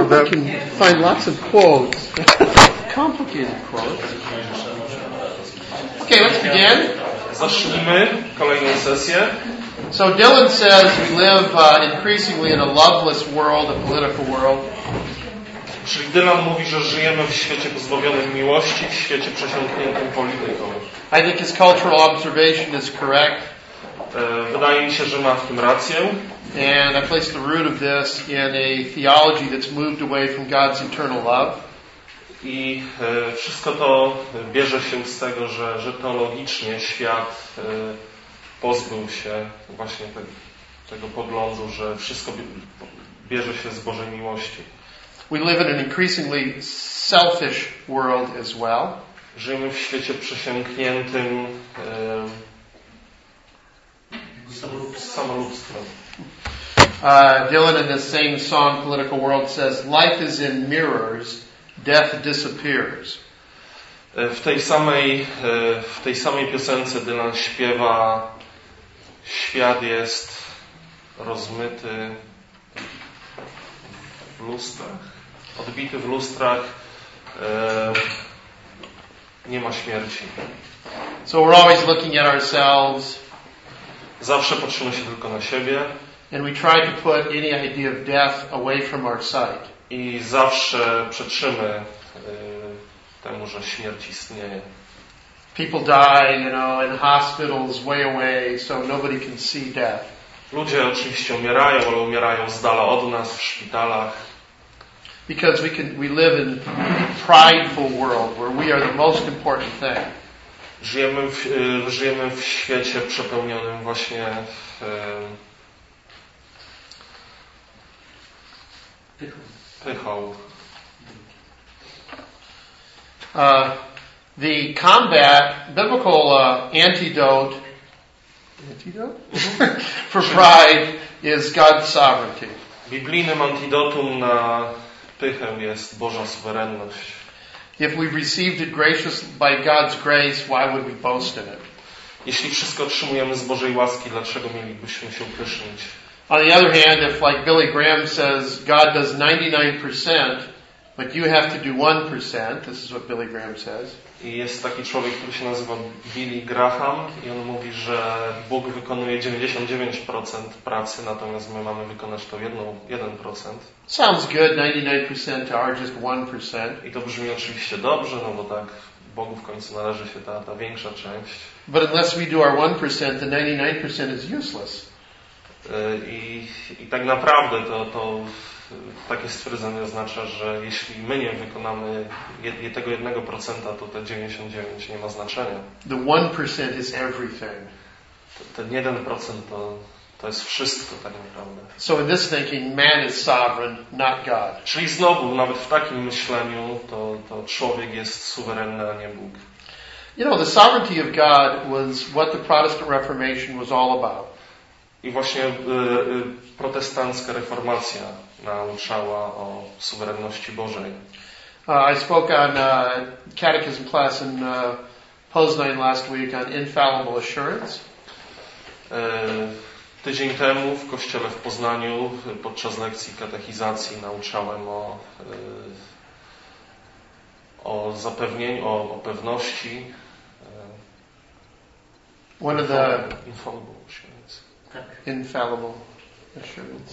we can find lots of quotes. Complicated quotes. Okay, let's begin. Zacznijmy kolejną sesję. So Dylan says we live increasingly in a loveless world, a political world. Czyli Dylan mówi, że żyjemy w świecie pozbawionym miłości, w świecie przesiąkniętym polityką. I think his cultural observation is correct. Wydaje mi się, że ma w tym rację. And I place the root of this in a theology that's moved away from God's eternal love. I wszystko to bierze się z tego, że teologicznie świat pozbył się właśnie tego poglądu, że wszystko bierze się z Bożej miłości. We live in an increasingly selfish world as well. Żyjemy w świecie przesiąkniętym samolubstwem. Dylan in this same song, Political World, says, life is in mirrors, death disappears. W tej samej piosence Dylan śpiewa: świat jest rozmyty w lustrach, odbity w lustrach, nie ma śmierci. So we're always looking at ourselves. Zawsze patrzymy się tylko na siebie. And we try to put any idea of death away from our sight. I zawsze przeczymy temu, że śmierć istnieje. People die, in hospitals way away, so nobody can see death. Ludzie oczywiście umierają, ale umierają z dala od nas, w szpitalach. Because we live in a prideful world where we are the most important thing. Żyjemy w świecie przepełnionym właśnie pychą. The biblical antidote for pride is God's sovereignty. Biblijnym antidotum na pychę jest Boża suwerenność. If we've received it by God's grace, why would we boast in it? Jeśli wszystko otrzymujemy z Bożej łaski, dlaczego mielibyśmy się upysznić? On the other hand, if like Billy Graham says, God does 99%, but you have to do 1%, this is what Billy Graham says. I jest taki człowiek, który się nazywa Billy Graham i on mówi, że Bóg wykonuje 99% pracy, natomiast my mamy wykonać to 1%. Sounds good, 99% to our just 1%. I to brzmi oczywiście dobrze, no bo tak Bogu w końcu należy się ta większa część. But unless we do our 1%, the 99% is useless. I tak naprawdę to takie stwierdzenie oznacza, że jeśli my nie wykonamy tego 1%, to te 99 nie ma znaczenia. The 1% is everything. Ten 1% to jest wszystko tak naprawdę. So in this thinking, man is sovereign, not God. Czyli znowu, nawet w takim myśleniu, to człowiek jest suwerenny, a nie Bóg. The sovereignty of God was what the Protestant Reformation was all about. I właśnie protestancka reformacja nauczała o suwerenności Bożej. I spoke on catechism class in Poznań last week on infallible assurance. Tydzień temu w kościele w Poznaniu podczas lekcji katechizacji nauczałem o zapewnieniu, o pewności. One of the infallible assurance. Infallible assurance.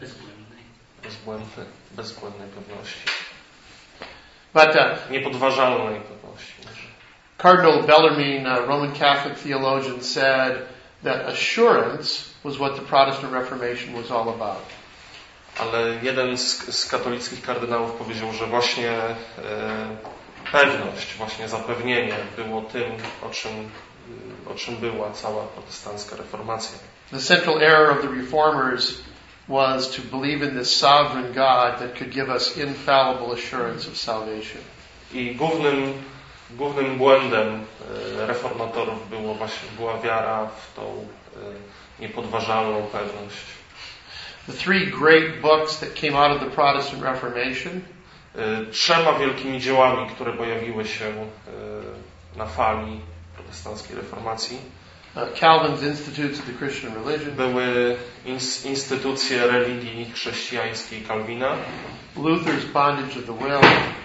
Bezbłędnej pewności. But niepodważalnej pewności. Cardinal Bellarmine, Roman Catholic theologian, said that assurance was what the Protestant Reformation was all about. Ale jeden z katolickich kardynałów powiedział, że właśnie pewność, właśnie zapewnienie było tym, o czym była cała protestancka reformacja. The central error of the reformers was to believe in this sovereign God that could give us infallible assurance of salvation. I głównym błędem reformatorów była wiara w tą niepodważalną pewność. The three great books that came out of the Protestant Reformation. Trzema wielkimi dziełami, które pojawiły się na fali protestanckiej reformacji. Calvin's Institutes of the Christian Religion. Były instytucje religii chrześcijańskiej Kalwina. Luther's Bondage of the Will.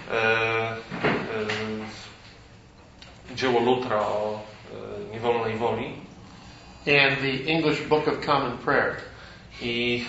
Dzieło Lutra o niewolnej woli. And the English Book of Common Prayer. I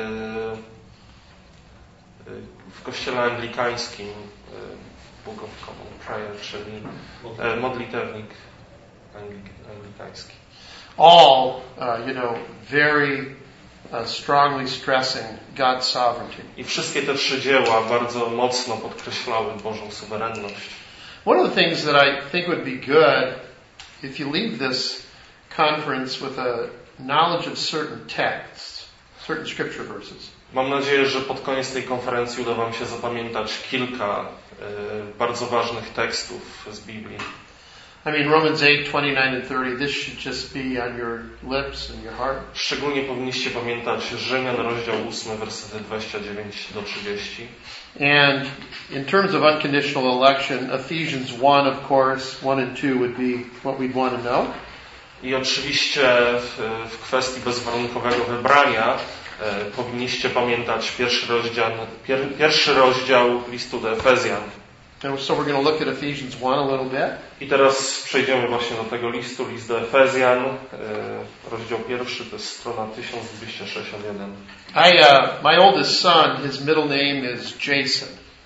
w kościele anglikańskim Book of Common Prayer, czyli modlitewnik anglikański. All, very strongly stressing God's sovereignty. I wszystkie te trzy dzieła bardzo mocno podkreślały Bożą suwerenność. One of the things that I think would be good if you leave this conference with a knowledge of certain texts, certain scripture verses. Mam nadzieję, że pod koniec tej konferencji uda Wam się zapamiętać kilka bardzo ważnych tekstów z Biblii. I mean, Romans 8, 29 and 30, this should just be on your lips and your heart. Szczególnie powinniście pamiętać Rzymian, rozdział 8, wersety 29 do 30. And in terms of unconditional election, Ephesians 1, of course, 1 and 2 would be what we'd want to know. I oczywiście w kwestii bezwarunkowego wybrania powinniście pamiętać pierwszy rozdział listu do Efezjan. And so we're going to look at Ephesians 1 a little bit. I teraz przejdziemy właśnie do tego listu, list do Efezjan, rozdział 1, to jest strona 1261. My oldest son, his middle name is Jason.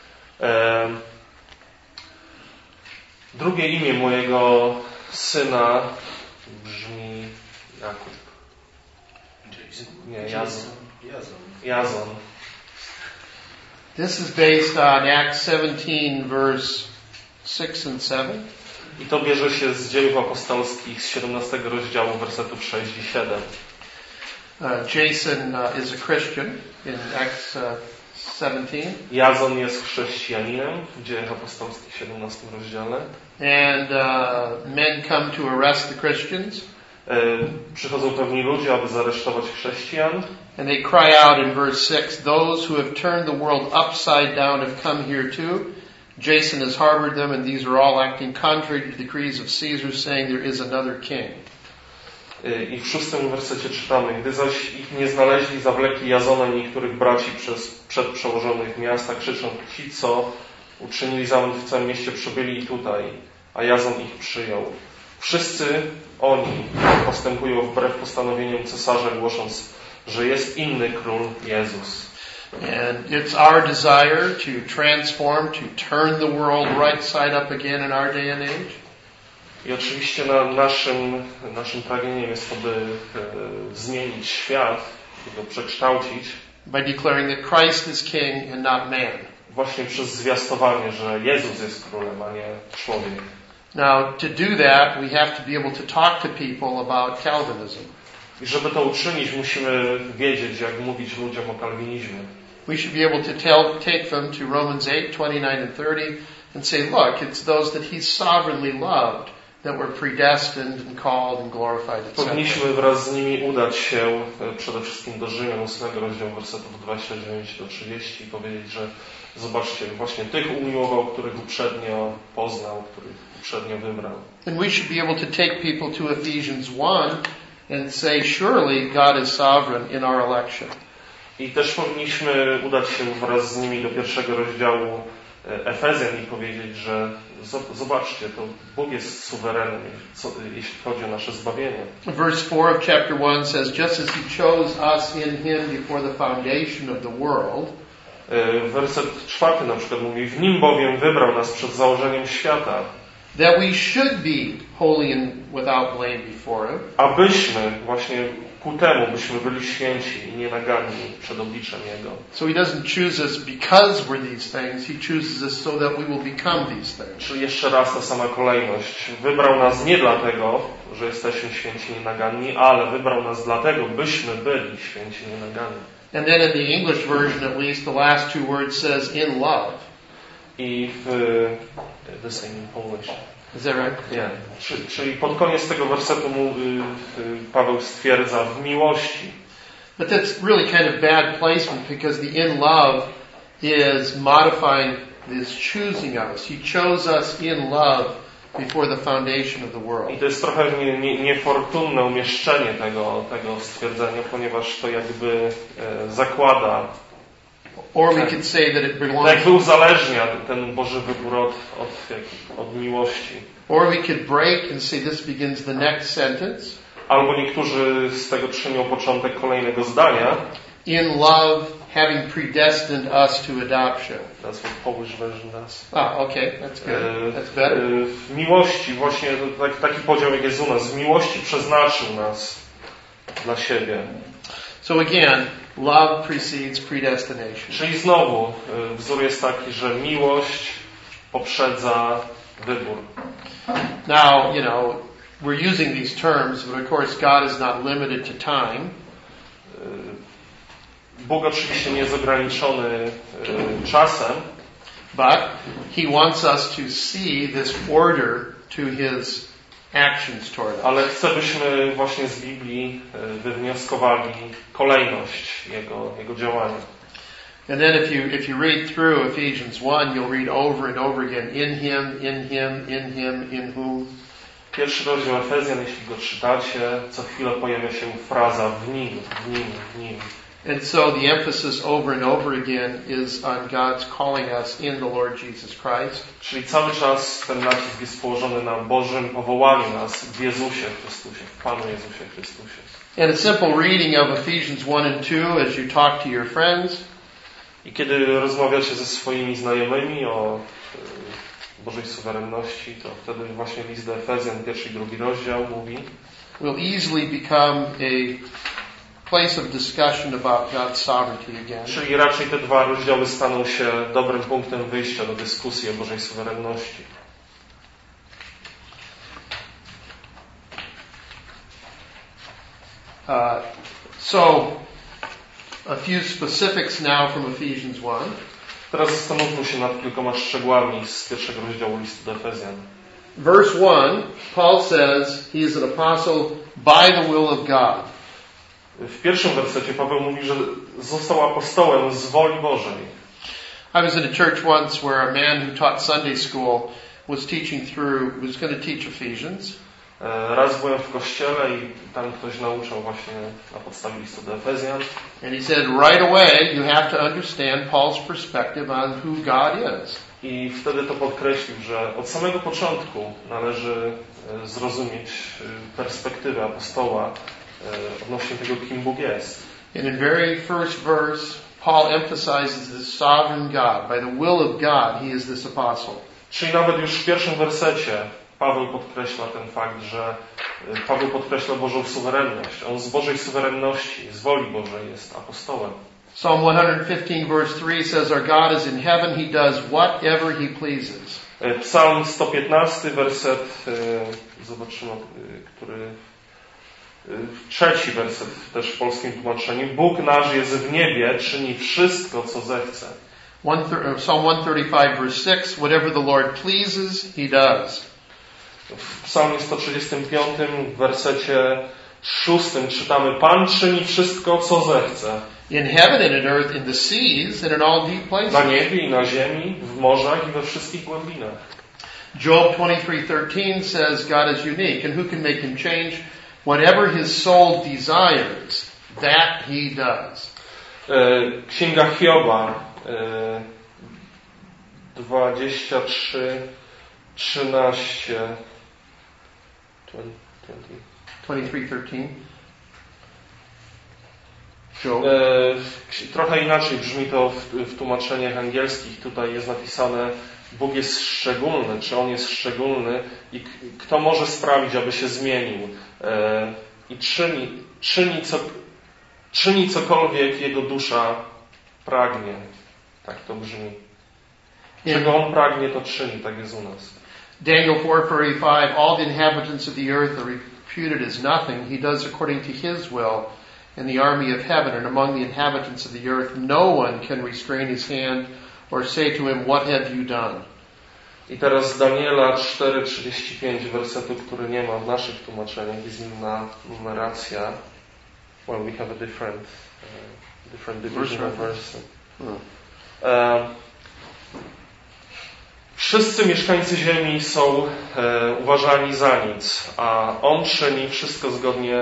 Drugie imię mojego syna brzmi Jakub. Nie, Jazon. This is based on Acts 17, verse 6 and 7. I to bierze się z Dziejów Apostolskich z 17 rozdziału, wersetów 6 i 7. Jason is a Christian in Acts 17. Jazon jest chrześcijaninem w Dziejach Apostolskich w 17 rozdziale. And men come to arrest the Christians. Przychodzą pewni ludzie, aby zaresztować chrześcijan. And they cry out in verse 6, those who have turned the world upside down have come here too. Jason has harbored them, and these are all acting contrary to the decrees of Caesar, saying there is another king. I w 6 wersecie czytamy, gdy zaś ich nie znaleźli, zawlekli Jazona i niektórych braci przed przełożonych miasta, krzycząc, ci co uczynili zamęt w całym mieście przybyli i tutaj, a Jazon ich przyjął. Wszyscy oni postępują wbrew postanowieniom cesarza, głosząc, że jest inny król Jezus. And it's our desire to transform, to turn the world right side up again in our day and age. I oczywiście naszym pragnieniem jest to, by zmienić świat, by go przekształcić. By declaring that Christ is king and not man. Właśnie przez zwiastowanie, że Jezus jest królem, a nie człowiek. Now, to do that, we have to be able to talk to people about Calvinism. I żeby to uczynić, musimy wiedzieć, jak mówić ludziom o kalwinizmie. We should be able to take them to Romans 8, 29 and 30 and say, look, it's those that He sovereignly loved that were predestined and called and glorified, etc. Powinniśmy wraz z nimi udać się przede wszystkim do Rzymian 8 rozdziału wersetów 29 do 30 i powiedzieć, że zobaczcie, właśnie tych umiłował, których uprzednio poznał, których uprzednio wybrał. And we should be able to take people to Ephesians 1 and say, surely God is sovereign in our election. I też powinniśmy udać się wraz z nimi do pierwszego rozdziału Efezjan i powiedzieć, że zobaczcie, to Bóg jest suwerenny, jeśli chodzi o nasze zbawienie. Verse 4 of chapter 1 says, just as He chose us in Him before the foundation of the world. Werset 4 na przykład mówi, w Nim bowiem wybrał nas przed założeniem świata. That we should be holy and without blame before Him. Abyśmy właśnie ku temu byśmy byli święci i nienaganni przed obliczem Jego. So He doesn't choose us because we're these things. He chooses us so that we will become these things. Czyli jeszcze raz ta sama kolejność. Wybrał nas nie dlatego, że jesteśmy święci i nienaganni, ale wybrał nas dlatego, byśmy byli święci i nienaganni. And then in the English version at least, the last two words says in love. I w the same in Polish. Is that right? Nie. Czyli pod koniec tego wersetu Paweł stwierdza w miłości. But that's really kind of bad placement because the in love is modifying this choosing of us. He chose us in love before the foundation of the world. I to jest trochę niefortunne umieszczenie tego stwierdzenia, ponieważ to jakby zakłada, Or we could say that it belongs. jakby uzależnia ten Boży wybór od miłości. Or we could break and say this begins the next sentence. Albo niektórzy z tego czynią początek kolejnego zdania. In love, having predestined us to adoption. That's what Polish version does. Okay, that's good. That's better. W miłości, właśnie taki podział jak jest u nas, w miłości przeznaczył nas dla siebie. So again, love precedes predestination. Czyli znowu wzór jest taki, że miłość poprzedza wybór. Now, we're using these terms, but of course God is not limited to time. Bóg oczywiście nie jest ograniczony czasem, but He wants us to see this order to His actions toward us. Ale chcę, byśmy właśnie z Biblii wywnioskowali kolejność Jego działania. And then if you read through Ephesians 1, you'll read over and over again, in Him, in Him, in Him, in whom. Pierwszy rozdział Efezjan, jeśli go czytacie, co chwilę pojawia się fraza w Nim, w Nim, w Nim. And so the emphasis over and over again is on God's calling us in the Lord Jesus Christ. Czyli cały czas ten nacisk jest położony na Bożym powołaniu nas w Jezusie Chrystusie, w Panu Jezusie Chrystusie. And a simple reading of Ephesians 1 and 2 as you talk to your friends. I kiedy rozmawiacie ze swoimi znajomymi o Bożej suwerenności, to wtedy właśnie list do Efezjan, 1 i 2 rozdział mówi, will easily become a place of discussion about God's sovereignty again. Czyli raczej te dwa rozdziały staną się dobrym punktem wyjścia do dyskusji o Bożej suwerenności. So, a few specifics now from Ephesians 1. Teraz zastanówmy się nad kilkoma szczegółami z pierwszego rozdziału listu do Efezjan. Verse 1, Paul says he is an apostle by the will of God. W pierwszym wersecie Paweł mówi, że został apostołem z woli Bożej. I was in a church once where a man who taught Sunday school was going to teach Ephesians. Raz byłem w kościele i tam ktoś nauczał właśnie na podstawie listu do Efezjan. And he said, right away you have to understand Paul's perspective on who God is. I wtedy to podkreślił, że od samego początku należy zrozumieć perspektywę apostoła odnośnie tego, kim Bóg jest. And in very first verse, Paul emphasizes the sovereign God. By the will of God, he is this apostle. Czyli nawet już w pierwszym wersecie Paweł podkreśla ten fakt, że Paweł podkreśla Bożą suwerenność. On z Bożej suwerenności, z woli Bożej jest apostołem. Psalm 115 verse 3 says, our God is in heaven, he does whatever he pleases. Psalm 115, werset, zobaczymy, który, trzeci werset też w polskim tłumaczeniu. Bóg nasz jest w niebie, czyni wszystko, co zechce. Psalm 135 verse 6, whatever the Lord pleases, he does. W Psalmie 135, w wersecie 6 czytamy, Pan czyni wszystko, co zechce. In heaven and in earth, in the seas and in all deep places. Na niebie i na ziemi, w morzach i we wszystkich głębinach. Job 23:13 says God is unique, and who can make him change? Whatever his soul desires, that he does. Księga Hioba 23:13 23:13. Trochę inaczej brzmi to w tłumaczeniach angielskich. Tutaj jest napisane, Bóg jest szczególny, czy On jest szczególny i kto może sprawić, aby się zmienił. I czyni cokolwiek Jego dusza pragnie. Tak to brzmi. Czego On pragnie, to czyni. Tak jest u nas. Daniel 4:45, all the inhabitants of the earth are reputed as nothing. He does according to His will in the army of heaven, and among the inhabitants of the earth no one can restrain his hand or say to him, what have you done? I teraz Daniela 4:35, wersetu, który nie ma w naszych tłumaczeniach, jest inna numeracja. Well, we have a different division of verse. Wszyscy mieszkańcy ziemi są uważani za nic, a On czyni wszystko zgodnie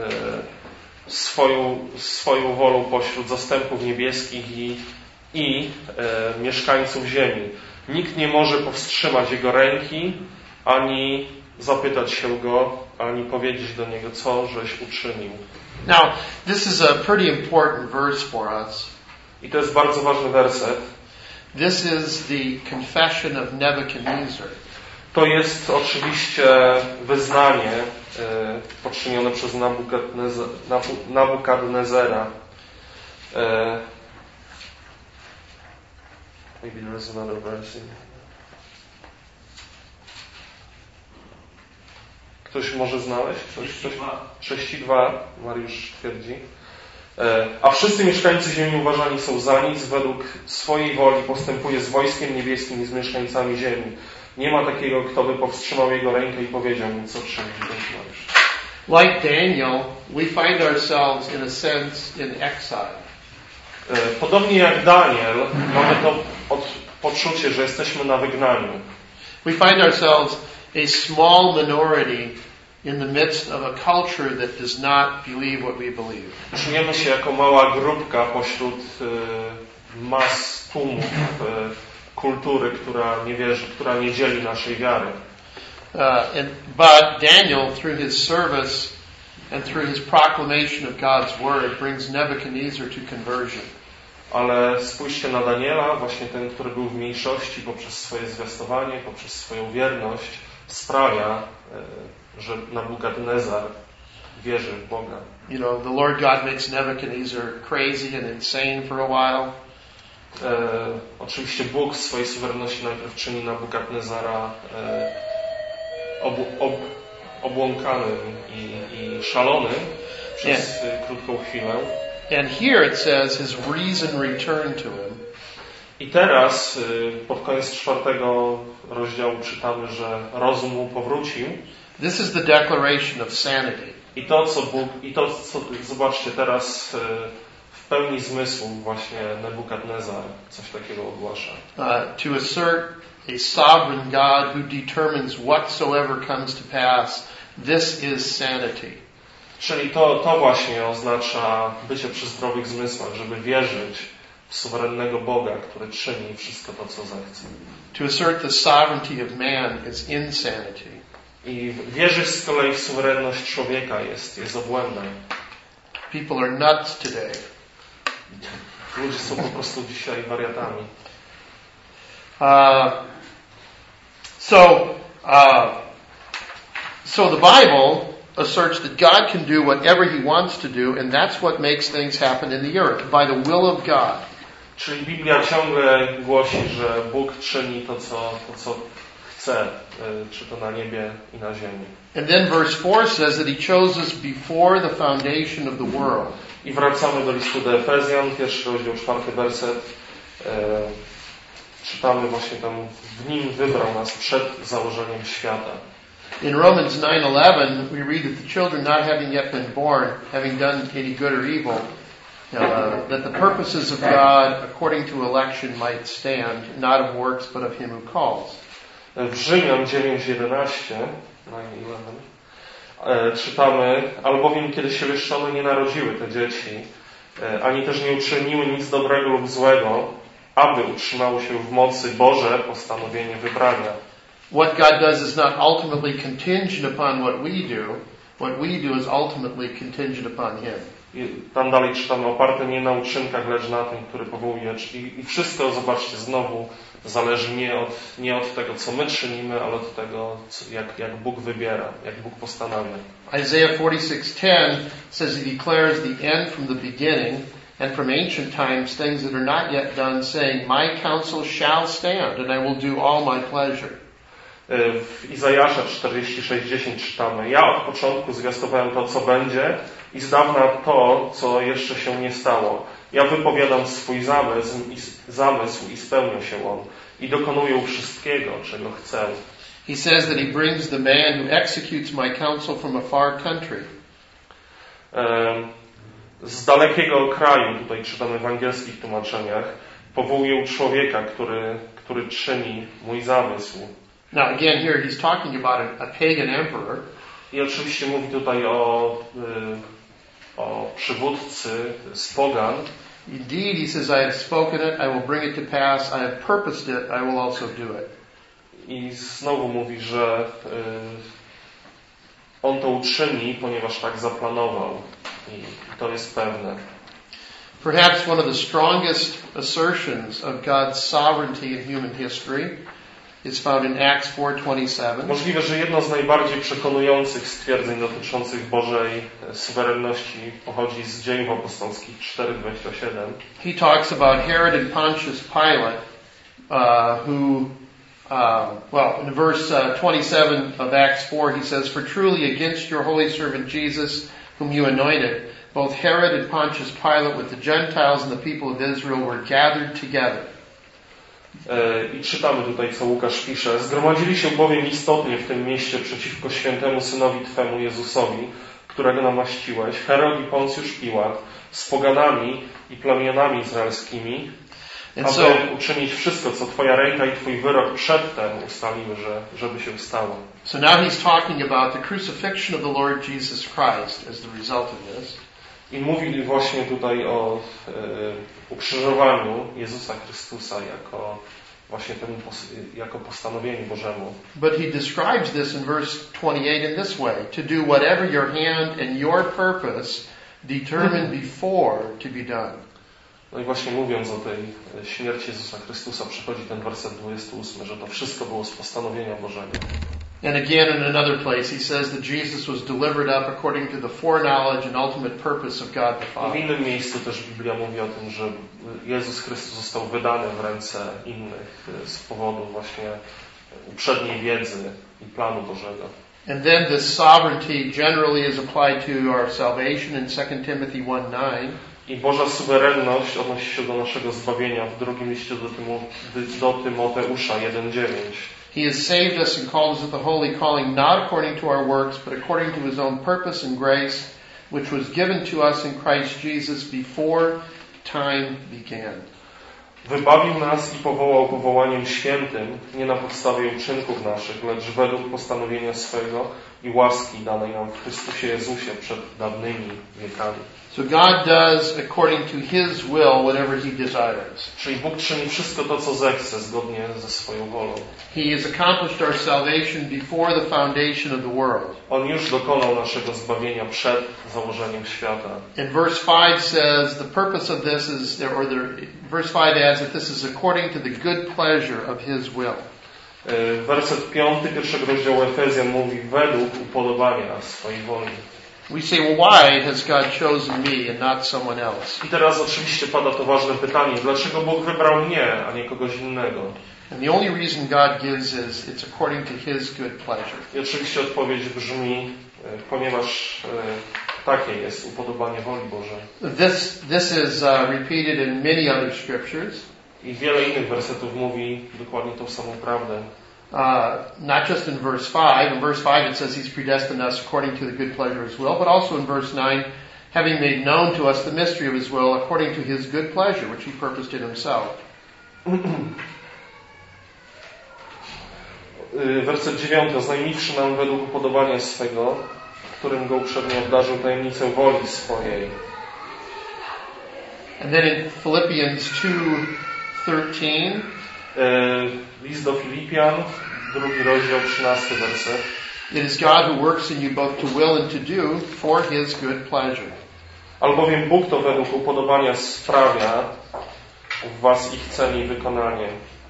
swoją wolą pośród zastępów niebieskich i mieszkańców ziemi. Nikt nie może powstrzymać Jego ręki, ani zapytać się Go, ani powiedzieć do Niego, co żeś uczynił. Now, this is a pretty important verse for us. I to jest bardzo ważny werset. This is the confession of Nebuchadnezzar. To jest oczywiście wyznanie poczynione przez Nabukadnezara. Maybe there is another verse. Ktoś może znaleźć? 6:2 Mariusz twierdzi. A wszyscy mieszkańcy ziemi uważani są za nic, według swojej woli postępuje z wojskiem niebieskim i z mieszkańcami ziemi. Nie ma takiego, kto by powstrzymał jego rękę i powiedział mu, co czynić. Like Daniel, we find ourselves in a sense in exile. Podobnie jak Daniel, mamy to poczucie, że jesteśmy na wygnaniu. We find ourselves a small minority in the midst of a culture that does not believe what we believe. Czujemy się jako mała grupka pośród mas tłumów kultury, która nie wierzy, która nie dzieli naszej wiary. But Daniel, through his service and through his proclamation of God's word, brings Nebuchadnezzar to conversion. Ale spójrzcie na Daniela, właśnie ten, który był w mniejszości, poprzez swoje zwiastowanie, poprzez swoją wierność sprawia, że Nabukadnezar wierzy w Boga. You know, the Lord God makes Nebuchadnezzar crazy and insane for a while. Oczywiście Bóg w swojej suwerenności najpierw czyni Nabukadnezara obłąkanym i szalonym przez krótką chwilę. And here it says his reason returned to him. I teraz pod koniec 4 rozdziału czytamy, że rozum mu powrócił. This is the declaration of sanity. Zobaczcie teraz w pełni zmysłu właśnie Nebukadnezar coś takiego ogłasza. To assert a sovereign God who determines whatsoever comes to pass. This is sanity. Czyli to właśnie oznacza bycie przy zdrowych zmysłach, żeby wierzyć w suwerennego Boga, który czyni wszystko to, co zechce. To assert the sovereignty of man is insanity. I wierzyć z kolei w suwerenność człowieka jest obłędem. People are nuts today. Ludzie są po prostu dzisiaj wariatami. So the Bible asserts that God can do whatever He wants to do, and that's what makes things happen in the earth, by the will of God. Czyli Biblia ciągle głosi, że Bóg czyni to, co chce, czy to na niebie i na ziemi. And then verse 4 says that He chose us before the foundation of the world. I wracamy do listu do Efezjan, 1 rozdział, 4 werset. Czytamy właśnie tam, w Nim wybrał nas przed założeniem świata. In Romans 9:11, we read that the children not having yet been born, having done any good or evil, that the purposes of God according to election might stand, not of works, but of Him who calls. W Rzymian 9:11 czytamy, albowiem kiedy się jeszcze one nie narodziły, te dzieci, ani też nie uczyniły nic dobrego lub złego, aby utrzymało się w mocy Boże postanowienie wybrania. What God does is not ultimately contingent upon what we do. What we do is ultimately contingent upon Him. I tam dalej czytamy, oparte nie na uczynkach, lecz na tym, który powołuje. I wszystko, zobaczcie, znowu zależy nie od tego, co my czynimy, ale od tego, jak Bóg wybiera, jak Bóg postanawia. Isaiah 46:10 says He declares the end from the beginning, and from ancient times things that are not yet done, saying, My counsel shall stand, and I will do all my pleasure. W Izajasza 46:10 czytamy, ja od początku zwiastowałem to, co będzie i z dawna to, co jeszcze się nie stało. Ja wypowiadam swój zamysł i spełnia się on. I dokonuję wszystkiego, czego chcę. He says that He brings the man who executes my counsel from a far country. Z dalekiego kraju, tutaj czytamy w angielskich tłumaczeniach, powołuję człowieka, który czyni mój zamysł. Now again here he's talking about a pagan emperor. I oczywiście mówi tutaj o przywódcy z pogan. Indeed, he says, I have spoken it, I will bring it to pass, I have purposed it, I will also do it. I znowu mówi, że on to uczyni, ponieważ tak zaplanował. I to jest pewne. Perhaps one of the strongest assertions of God's sovereignty in human history is found in Acts 4:27. Możliwe, że jedno z najbardziej przekonujących stwierdzeń dotyczących Bożej suwerenności pochodzi z Dziejów Apostolskich 4:27. He talks about Herod and Pontius Pilate, in verse 27 of Acts 4, he says, "For truly against your holy servant Jesus, whom you anointed, both Herod and Pontius Pilate with the Gentiles and the people of Israel were gathered together." I czytamy tutaj, co Łukasz pisze. Zgromadzili się bowiem istotnie w tym mieście przeciwko świętemu Synowi Twemu Jezusowi, którego namaściłeś, Herod i Poncjusz Piłat, z poganami i plemionami izraelskimi, aby uczynić wszystko, co Twoja ręka i Twój wyrok przedtem ustaliły, żeby się stało. So now he's talking about the crucifixion of the Lord Jesus Christ as the result of this. I mówi właśnie tutaj o ukrzyżowaniu Jezusa Chrystusa jako postanowieniu Bożemu. But he describes this in verse 28 in this way: to do whatever your hand and your purpose determined before to be done. No i właśnie mówiąc o tej śmierci Jezusa Chrystusa, przychodzi ten werset 28, że to wszystko było z postanowienia Bożego. And again in another place he says that Jesus was delivered up according to the foreknowledge and ultimate purpose of God the Father. W innym miejscu też Biblia mówi o tym, że Jezus Chrystus został wydany w ręce innych z powodu właśnie uprzedniej wiedzy i planu Bożego. And then this sovereignty generally is applied to our salvation in 2 Timothy 1:9. I Boża suwerenność odnosi się do naszego zbawienia w drugim liście do Tymoteusza 1:9. He has saved us and called us with a holy calling, not according to our works, but according to His own purpose and grace, which was given to us in Christ Jesus before time began. Wybawił nas i powołał powołaniem świętym, nie na podstawie uczynków naszych, lecz według postanowienia swego i łaski danej nam w Chrystusie Jezusie przed dawnymi wiekami. So God does according to His will whatever He desires. Czyli Bóg czyni wszystko to, co zechce, zgodnie ze swoją wolą. He has accomplished our salvation before the foundation of the world. On już dokonał naszego zbawienia przed założeniem świata. And verse 5 says the purpose of this is, verse 5 adds that this is according to the good pleasure of His will. Werset 5 pierwszego rozdziału Efezjan mówi według upodobania swojej woli. We say, well, why has God chosen me and not someone else? I teraz oczywiście pada to ważne pytanie, dlaczego Bóg wybrał mnie, a nie kogoś innego? And the only reason God gives is it's according to His good pleasure. I oczywiście odpowiedź brzmi, ponieważ takie jest upodobanie woli Bożej. This is repeated in many other scriptures. I wiele innych wersetów mówi dokładnie tą samą prawdę. Not just in verse 5. In verse 5 it says He's predestined us according to the good pleasure of His will, but also in verse 9, having made known to us the mystery of His will according to His good pleasure, which He purposed in Himself. Werset 9. Oznajmiwszy nam według upodobania swego, którym Go uprzednio obdarzył tajemnicę woli swojej. And then in Philippians 2:13, list do Filipian, 2 rozdział, 13 werset. It is God who works in you both to will and to do for His good pleasure. Albowiem Bóg to według upodobania sprawia w was ich chcenie i wykonanie.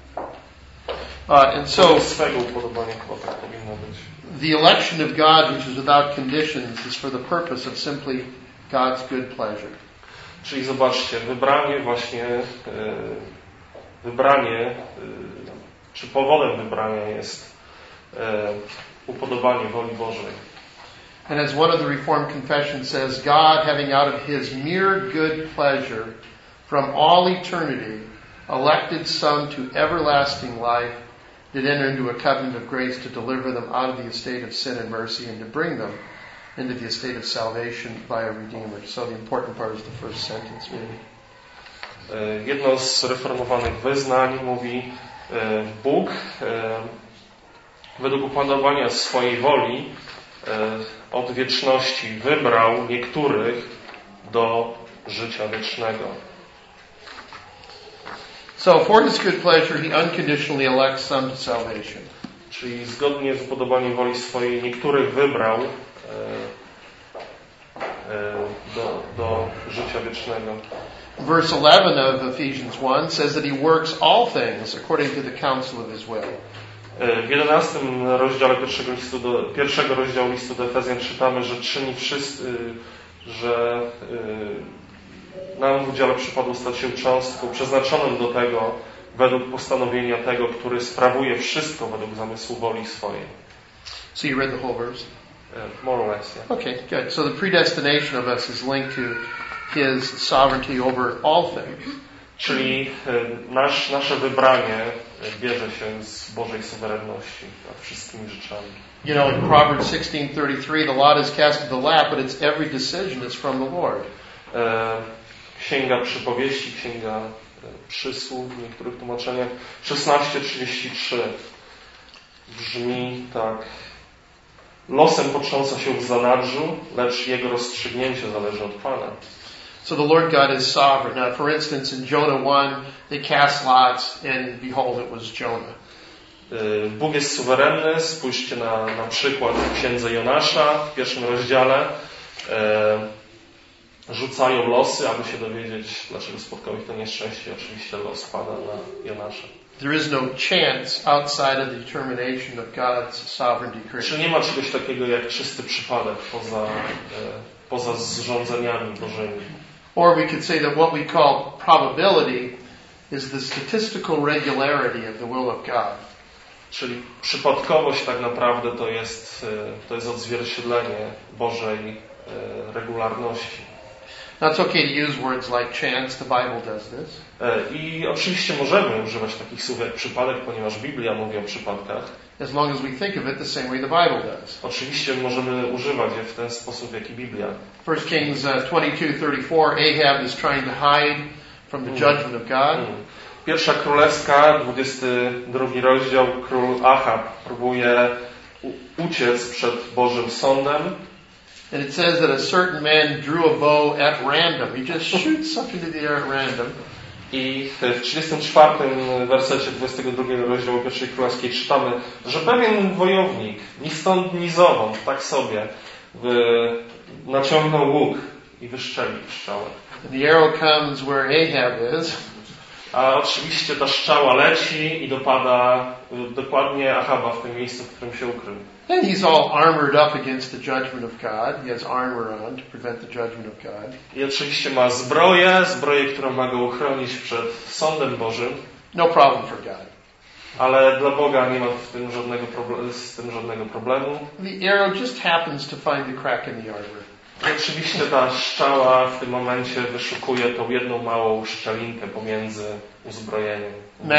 And so swego upodobania chyba tak powinno być. The election of God, which is without conditions, is for the purpose of simply God's good pleasure. Czyli zobaczcie, czy powodem wybrania jest upodobanie woli Bożej. And as one of the Reformed confessions says, God, having out of His mere good pleasure from all eternity elected some to everlasting life, did enter into a covenant of grace to deliver them out of the estate of sin and mercy and to bring them into the estate of salvation by a Redeemer. So the important part is the first sentence, maybe. Jedno z reformowanych wyznań mówi, Bóg według upodobania swojej woli od wieczności wybrał niektórych do życia wiecznego. So for his good pleasure, he unconditionally elects some to salvation. Czyli zgodnie z upodobaniem woli swojej niektórych wybrał do życia wiecznego. Verse 11 of Ephesians 1 says that he works all things according to the counsel of his will. W 11 rozdziale pierwszego rozdziału listu do Efezjan czytamy, że czyni że nam w udziale przypadło stać się cząstką przeznaczoną do tego według postanowienia tego, który sprawuje wszystko według zamysłu woli swojej. So you read the whole verse? More or less, yeah. Okay, good. So the predestination of us is linked to his sovereignty over all things. Czyli nasze wybranie bierze się z Bożej suwerenności nad wszystkimi rzeczami. You know, in Proverbs 16:33, the lot is cast to the lap, but it's every decision is from the Lord. Księga Przypowieści, Księga Przysłów w niektórych tłumaczeniach 16:33 brzmi tak: losem potrząsa się w zanadrzu, lecz jego rozstrzygnięcie zależy od Pana. So the Lord God is sovereign. Now, for instance, in Jonah 1, they cast lots, and behold, it was Jonah. Bóg jest suwerenny. Spójrzcie na przykład w Księdze Jonasza w pierwszym rozdziale. Rzucają losy, aby się dowiedzieć, dlaczego spotkało ich to nieszczęście. Oczywiście los pada na Jonasza. There is no chance outside of the determination of God's sovereign decree. Czy nie ma czegoś takiego jak czysty przypadek poza zrządzeniami Bożymi? Or we could say that what we call probability is the statistical regularity of the will of God. Czyli przypadkowość tak naprawdę to jest odzwierciedlenie Bożej regularności. Now it's okay to use words like chance. The Bible does this. I oczywiście możemy używać takich słów jak przypadek, ponieważ Biblia mówi o przypadkach. As long as we think of it the same way the Bible does. Oczywiście możemy używać je w ten sposób, jak i Biblia. 1 Kings 22:34, Ahab is trying to hide from the judgment of God. Pierwsza Królewska, 22 rozdział, król Ahab próbuje uciec przed Bożym sądem. And it says that a certain man drew a bow at random. He just shoots something to the air at random. I w 34 wersecie 22 rozdziału pierwszej Królewskiej czytamy, że pewien wojownik ni stąd ni zowąd, tak sobie, naciągnął łuk i wystrzelił strzałę. The arrow comes where Ahab is. A oczywiście ta strzała leci i dopada dokładnie Ahaba w tym miejscu, w którym się ukrył. And he's all armored up against the judgment of God. He has armor on to prevent the judgment of God. I oczywiście ma zbroję, którą ma go uchronić przed sądem Bożym. No problem for God. Ale dla Boga nie ma z tym żadnego problemu. The arrow just happens to find the crack in the armor. I oczywiście ta strzała w tym momencie wyszukuje tą jedną małą szczelinkę pomiędzy uzbrojeniem.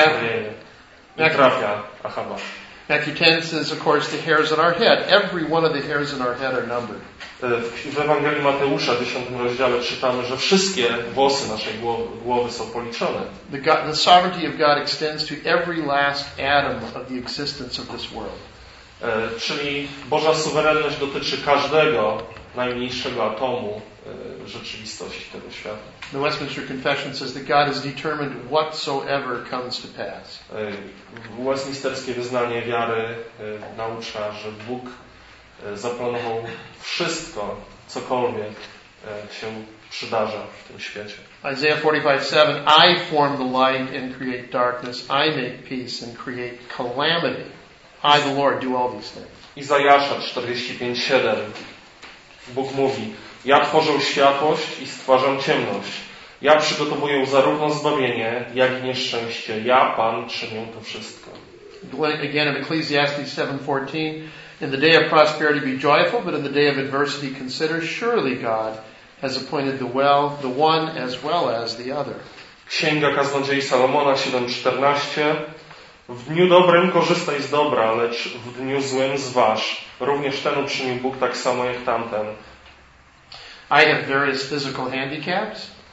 I trafia Ahaba. Matthew 10 says, of course, the hairs on our head. Every one of the hairs on our head are numbered. W Ewangelii Mateusza w 10 rozdziale czytamy, że wszystkie włosy naszej głowy są policzone. The sovereignty of God extends to every last atom of the existence of this world. Czyli Boża suwerenność dotyczy każdego najmniejszego atomu rzeczywistości tego świata. The Westminster Confession says that God has determined whatsoever comes to pass. Westminsterskie wyznanie wiary naucza, że Bóg zaplanował wszystko, cokolwiek się przydarza w tym świecie. Isaiah 45:7, I form the light and create darkness. I make peace and create calamity. I, the Lord, do all these things. Izajasza 45:7. Bóg mówi: ja tworzę światłość i stwarzam ciemność. Ja przygotowuję zarówno zbawienie, jak i nieszczęście. Ja, Pan, czynię to wszystko. Again in Ecclesiastes 7:14, in the day of prosperity be joyful, but in the day of adversity consider, surely God has appointed the one as well as the other. Księga Kaznodziei Salomona 7:14. W dniu dobrym korzystaj z dobra, lecz w dniu złym zważ. Również ten uczynił Bóg tak samo jak tamten. I have various physical handicaps.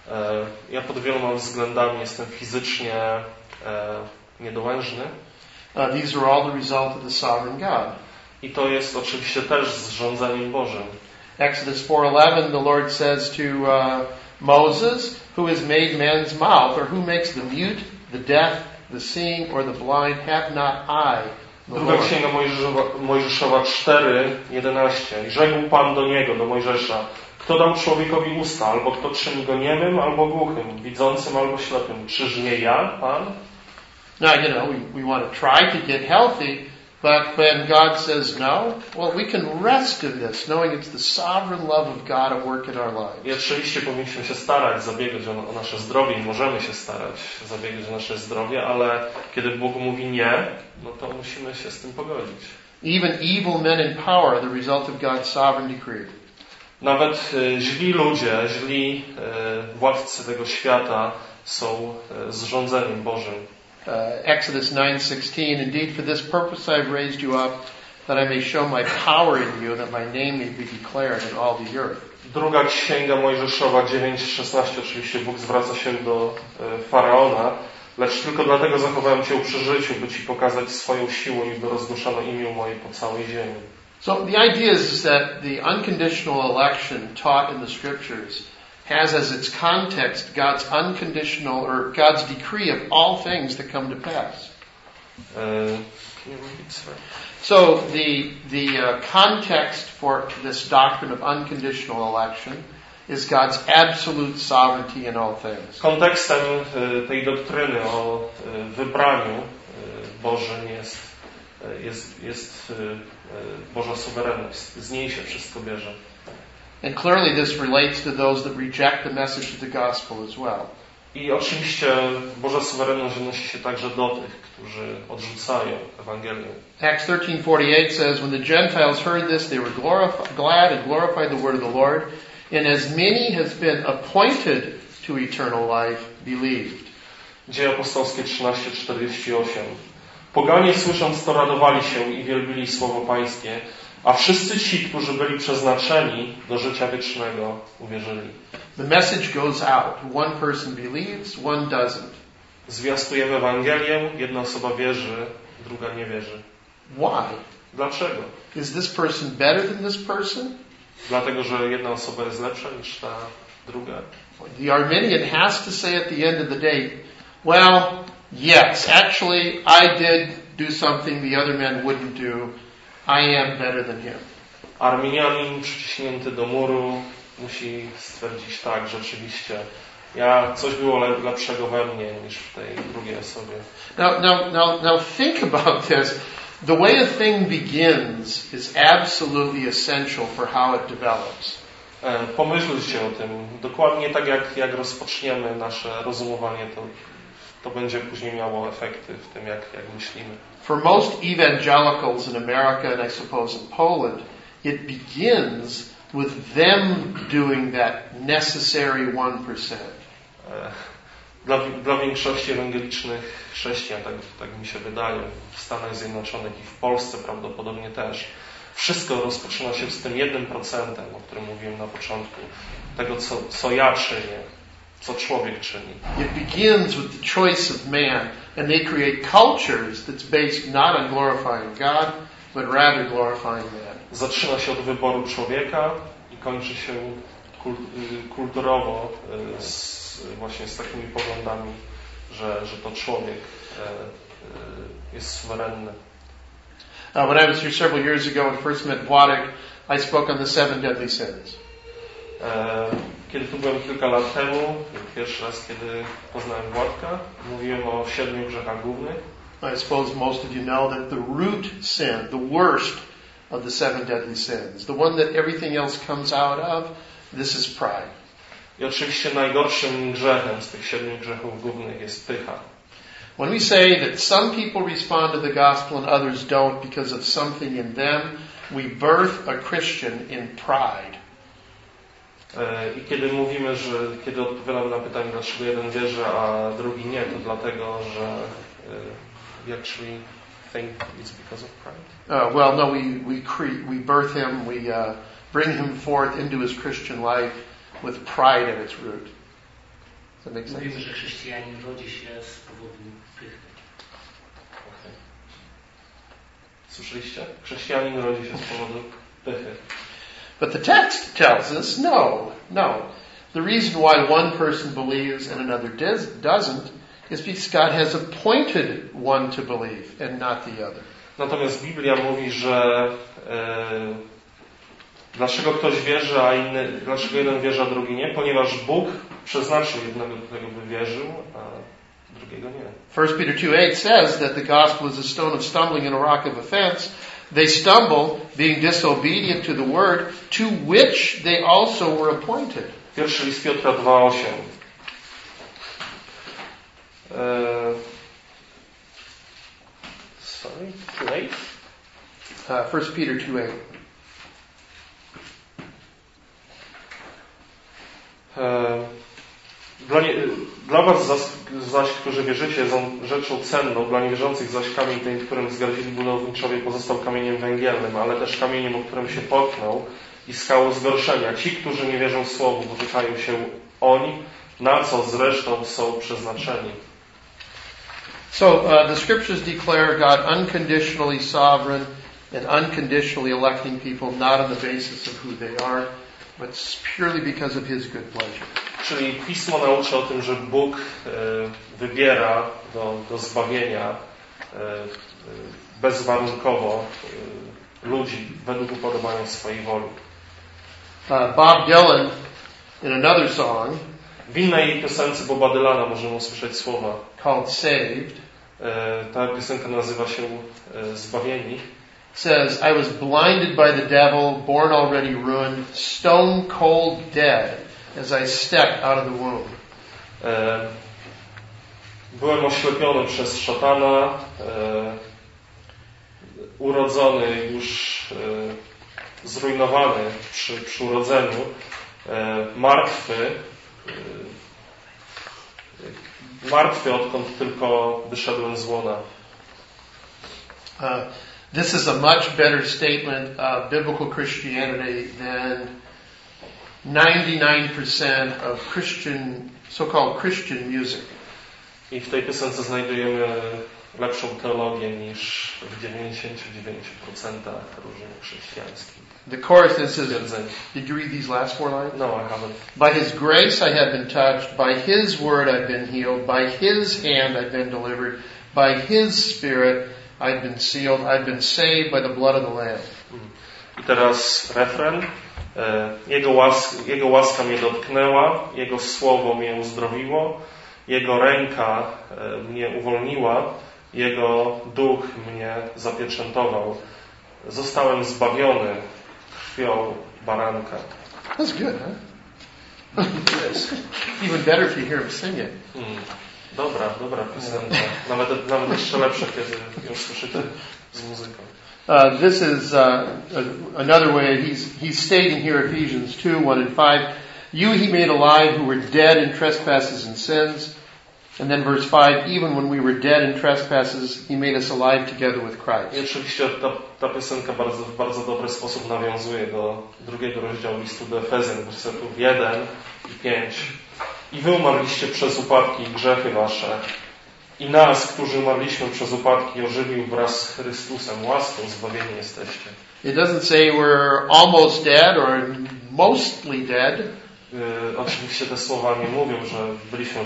Ja pod wieloma względami jestem fizycznie niedołężny. These are all the result of the sovereign God. I to jest oczywiście też zrządzeniem Bożym. Exodus 4:11, the Lord says to Moses, who has made man's mouth, or who makes the mute, the deaf, the seeing, or the blind, have not I, the Druga Lord. Księga Mojżeszowa 4:11. I rzekł Pan do niego, do Mojżesza, kto dał człowiekowi usta, albo kto czyni go niemym, albo głuchym, widzącym, albo ślepym. Czyż nie ja, Pan? Now, we want to try to get healthy, but when God says no, well, we can rest in this, knowing it's the sovereign love of God at work in our lives. I oczywiście powinniśmy się starać, zabiegać o nasze zdrowie i możemy się starać zabiegać o nasze zdrowie, ale kiedy Bóg mówi nie, no to musimy się z tym pogodzić. Even evil men in power are the result of God's sovereign decree. Nawet źli ludzie, źli władcy tego świata są zrządzeniem Bożym. Exodus 9:16, indeed for this purpose I have raised you up, that I may show my power in you, that my name may be declared in all the earth. Druga Księga Mojżeszowa 9:16, oczywiście Bóg zwraca się do Faraona, lecz tylko dlatego zachowałem Cię przy życiu, by Ci pokazać swoją siłę i by rozgłoszano imię moje po całej ziemi. So the idea is that the unconditional election taught in the scriptures has as its context God's unconditional or God's decree of all things that come to pass. So the context for this doctrine of unconditional election is God's absolute sovereignty in all things. Kontekstem tej doktryny o wybraniu Bożym jest Boża suwerenność. Z niej się wszystko bierze. And clearly this relates to those that reject the message of the gospel as well. I oczywiście Boża suwerenność odnosi się także do tych, którzy odrzucają Ewangelię. Acts 13:48 says, when the Gentiles heard this, they were glad and glorified the word of the Lord, and as many has been appointed to eternal life believed. Dzieje apostolskie 13:48. Poganie słysząc to radowali się i wielbili słowo Pańskie, a wszyscy ci, którzy byli przeznaczeni do życia wiecznego, uwierzyli. The message goes out. One person believes, one doesn't. Zwiastujemy Ewangelię, jedna osoba wierzy, druga nie wierzy. Why? Dlaczego? Is this person better than this person? Dlatego, że jedna osoba jest lepsza niż ta druga. The Arminian has to say at the end of the day, well, yes, actually I did do something the other man wouldn't do. I am better than him. Arminianin przyciśnięty do muru musi stwierdzić tak, rzeczywiście, coś było lepszego we mnie niż w tej drugiej osobie. Now think about this. The way a thing begins is absolutely essential for how it develops. Pomyślcie o tym. Dokładnie tak jak rozpoczniemy nasze rozumowanie, to będzie później miało efekty w tym, jak myślimy. For most evangelicals in America and I suppose in Poland, it begins with them doing that necessary 1%. Dla większości ewangelicznych chrześcijan, tak mi się wydaje, w Stanach Zjednoczonych i w Polsce prawdopodobnie też, wszystko rozpoczyna się z tym 1%, o którym mówiłem na początku, tego co ja czynię, co człowiek czyni. It begins with the choice of man, and they create cultures that's based not on glorifying God, but rather glorifying man. Zaczyna się od wyboru człowieka i kończy się kulturowo właśnie z takimi poglądami, że to człowiek jest suwerenny. When I was here several years ago and first met Władek, I spoke on the 7 deadly sins. Kiedy tu byłem kilka lat temu, pierwszy raz, kiedy poznałem Władka, mówiłem o 7 grzechach głównych. I suppose most of you know that the root sin, the worst of the 7 deadly sins, the one that everything else comes out of, this is pride. I oczywiście najgorszym grzechem z tych 7 grzechów głównych jest pycha. When we say that some people respond to the gospel and others don't because of something in them, we birth a Christian in pride. I kiedy mówimy, że kiedy odpowiadamy na pytanie, dlaczego jeden wierzy, a drugi nie, to dlatego, że we actually think it's because of pride. Well, no, we birth him, we bring him forth into his Christian life with pride at its root. that make sense? Mówimy, że chrześcijanin rodzi się z powodu pychy. Okay. Słyszeliście? Chrześcijanin rodzi się z powodu pychy. But the text tells us, no. The reason why one person believes and another doesn't is because God has appointed one to believe and not the other. Natomiast Biblia mówi, że dlaczego ktoś wierzy, dlaczego jeden wierzy, a drugi nie? Ponieważ Bóg przeznaczył jednego do tego, by wierzył, a drugiego nie. 1 Peter 2:8 says that the gospel is a stone of stumbling and a rock of offense. They stumble, being disobedient to the word, to which they also were appointed. Pierwszy list Piotra 2:8. Sorry, 2:8? 1 Peter 2:8. Dla was zaś, którzy wierzycie, są rzeczą cenną, dla niewierzących zaś kamień ten, którym zgardzili budowniczowie, pozostał kamieniem węgielnym, ale też kamieniem, o którym się potknął i skałą zgorszenia. Ci, którzy nie wierzą słowu, potykają się oń, na co zresztą są przeznaczeni. So the scriptures declare God unconditionally sovereign and unconditionally electing people, not on the basis of who they are, but purely because of His good pleasure. Czyli Pismo nauczy o tym, że Bóg wybiera do zbawienia bezwarunkowo ludzi według upodobania swojej woli. Bob Dylan, in another song, w innej piosence Boba Dylana możemy usłyszeć słowa called Saved. Ta piosenka nazywa się Zbawieni. Says, I was blinded by the devil, born already ruined, stone cold dead, as I stepped out of the womb. Byłem oślepiony przez szatana, urodzony już zrujnowany przy urodzeniu, martwy odkąd tylko wyszedłem z łona. This is a much better statement of biblical Christianity than 99% of so-called Christian music. I w tej piosence znajdujemy lepszą teologię niż w 99% różnych chrześcijańskich. The chorus then says, did you read these last 4 lines? No, I haven't. By His grace I have been touched, by His word I've been healed, by His hand I've been delivered, by His Spirit I've been sealed, I've been saved by the blood of the Lamb. I teraz refren. Jego łaska mnie dotknęła, Jego słowo mnie uzdrowiło, Jego ręka mnie uwolniła, Jego duch mnie zapieczętował. Zostałem zbawiony krwią baranka. That's good, huh? Even better if you hear him sing it. Dobra piosenka. Nawet jeszcze lepsze, kiedy ją słyszycie z muzyką. This is another way. He's stating here Ephesians 2:1 and 5. You He made alive who were dead in trespasses and sins. And then verse 5. Even when we were dead in trespasses, He made us alive together with Christ. I oczywiście ta piosenka w bardzo dobry sposób nawiązuje do 2 rozdziału listu do Efezjan, wersetów 1 i 5. I wy umarliście przez upadki i grzechy wasze. I nas, którzy umarliśmy przez upadki, ożywił wraz z Chrystusem. Łaską zbawieni jesteście. It doesn't say we're almost dead or mostly dead. Oczywiście te słowa nie mówią, że byliśmy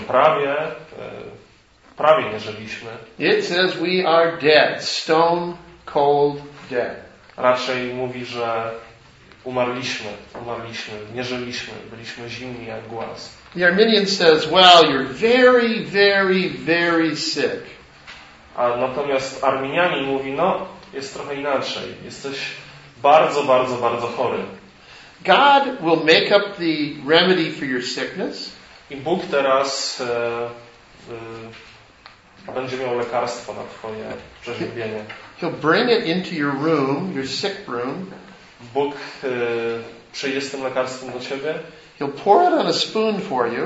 prawie nie żyliśmy. It says we are dead, stone cold dead. Raczej mówi, że umarliśmy, nie żyliśmy, byliśmy zimni jak głaz. The Arminian says, well, you're very, very, very sick. A natomiast Arminianin mówi, no, jest trochę inaczej. Jesteś bardzo, bardzo, bardzo chory. God will make up the remedy for your sickness. I Bóg teraz będzie miał lekarstwo na twoje przeziębienie. He'll bring it into your room, your sick room. Bóg przyjdzie z tym lekarstwem do ciebie. He'll pour it on a spoon for you.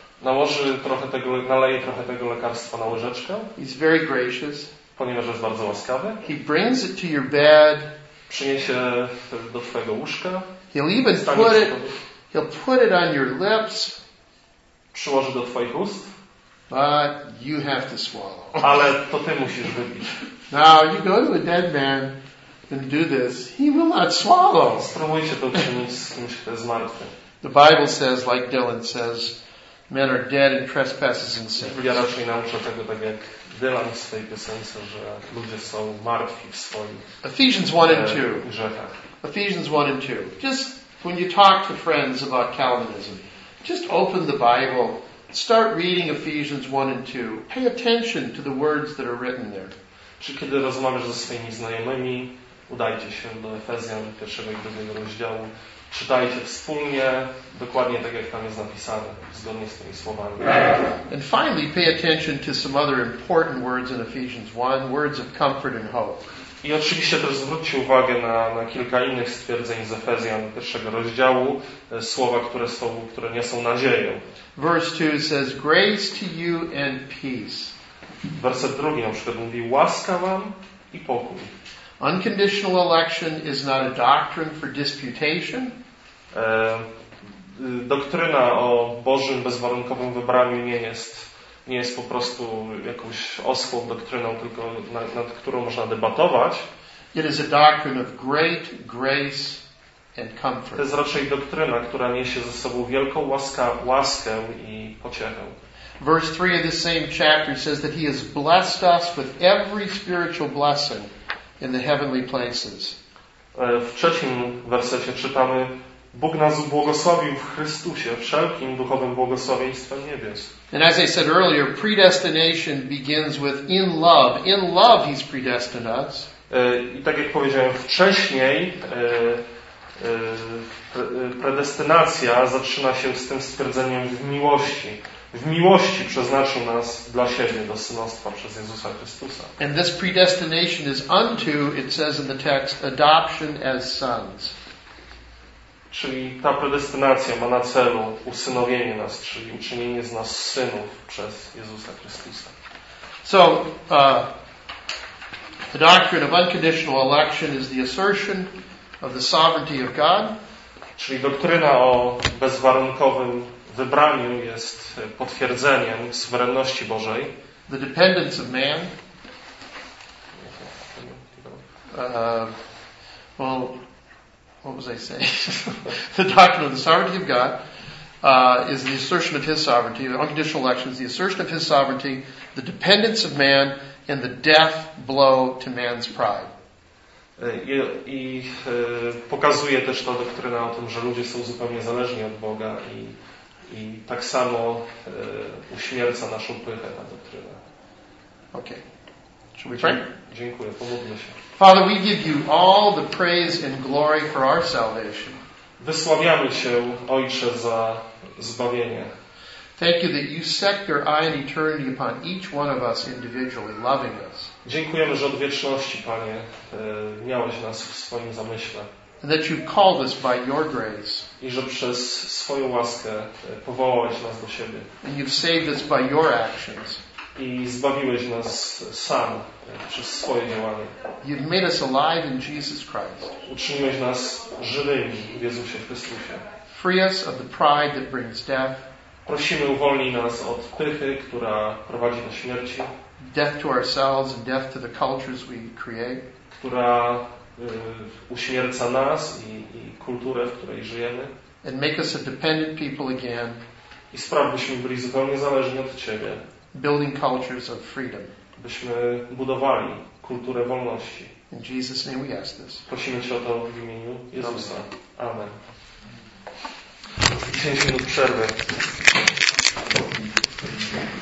Naleje trochę tego lekarstwa na łyżeczkę. He's very gracious. Ponieważ jest bardzo łaskawy. He brings it to your bed. Przyniesie do twojego łóżka. He'll put it on your lips. przyłoży do twoich ust, but you have to swallow. ale to ty musisz wypić. Now, you go to a dead man and do this, he will not swallow. Spróbujcie to uczynić z kimś, kto jest martwy. The Bible says, like Dylan says, men are dead in trespasses and sins. Biblia raczej naucza tego, tak jak Dylan w swojej piosence, że ludzie są martwi w swoich Ephesians 1 and 2. grzechach. Ephesians 1 and 2. Just when you talk to friends about Calvinism, just open the Bible, start reading Ephesians 1 and 2. Pay attention to the words that are written there. Czy kiedy rozmawiasz ze swoimi znajomymi, udajcie się do Efezjan 1 i 2 rozdziału, czytajcie wspólnie, dokładnie tak jak tam jest napisane, zgodnie z tymi słowami. And finally, pay attention to some other important words in Ephesians 1, words of comfort and hope. I oczywiście też zwróćcie uwagę na kilka innych stwierdzeń z Efezjan 1 rozdziału, słowa, które niosą nadzieję. Verse 2 says, grace to you and peace. Werset 2 na przykład mówi, łaska wam i pokój. Unconditional election is not a doctrine for disputation. Doktryna o Bożym bezwarunkowym wybraniu nie jest po prostu jakąś oschłą doktryną, tylko nad którą można debatować. It is a doctrine of great grace and To comfort. jest raczej doktryna, która niesie ze sobą wielką łaskę i pociechę. Verse 3 of this same chapter says that He has blessed us with every spiritual blessing in the heavenly places. W 3 wersecie czytamy, Bóg nas ubłogosławił w Chrystusie wszelkim duchowym błogosławieństwem niebios. And as I said earlier, predestination begins with in love. In love He's predestined us. I tak jak powiedziałem wcześniej, predestynacja zaczyna się z tym stwierdzeniem w miłości. W miłości przeznaczył nas dla siebie do synostwa przez Jezusa Chrystusa. And this predestination is unto, it says in the text, adoption as sons. Czyli ta predestynacja ma na celu usynowienie nas, czyli uczynienie z nas synów przez Jezusa Chrystusa. So, the doctrine of unconditional election is the assertion of the sovereignty of God. Czyli doktryna o bezwarunkowym wybraniu jest potwierdzeniem suwerenności Bożej. The dependence of man. What was I saying? The doctrine of the sovereignty of God is the assertion of His sovereignty. The unconditional election is the assertion of His sovereignty, the dependence of man, and the death blow to man's pride. I pokazuje też ta doktryna o tym, że ludzie są zupełnie zależni od Boga i tak samo uśmierca naszą pychę ta doktryna. Okay. Should we pray? Dziękuję, pomódlmy się. Father, we give You all the praise and glory for our salvation. Wysławiamy Cię, Ojcze, za zbawienie. Thank You that You set Your eye in eternity upon each one of us individually, loving us. Dziękujemy, że od wieczności, Panie, miałeś nas w swoim zamyśle. And that You've called us by Your grace. I że przez swoją łaskę powołałeś nas do siebie. And You've saved us by Your actions. I zbawiłeś nas sam przez swoje działanie. You've made us alive in Jesus Christ. Uczyniłeś nas żywymi w Jezusie Chrystusie. Free us of the pride that brings death. Prosimy, uwolnij nas od pychy, która prowadzi do śmierci. Death to ourselves and death to the cultures we create. Która uśmierca nas i kulturę, w której żyjemy. And make us a dependent people again. I spraw, byśmy byli zupełnie zależni od Ciebie. Building cultures of freedom. Byśmy budowali kulturę wolności. In Jesus' name we ask this. Prosimy Cię o to w imieniu Jezusa. Amen. 10 minut przerwy.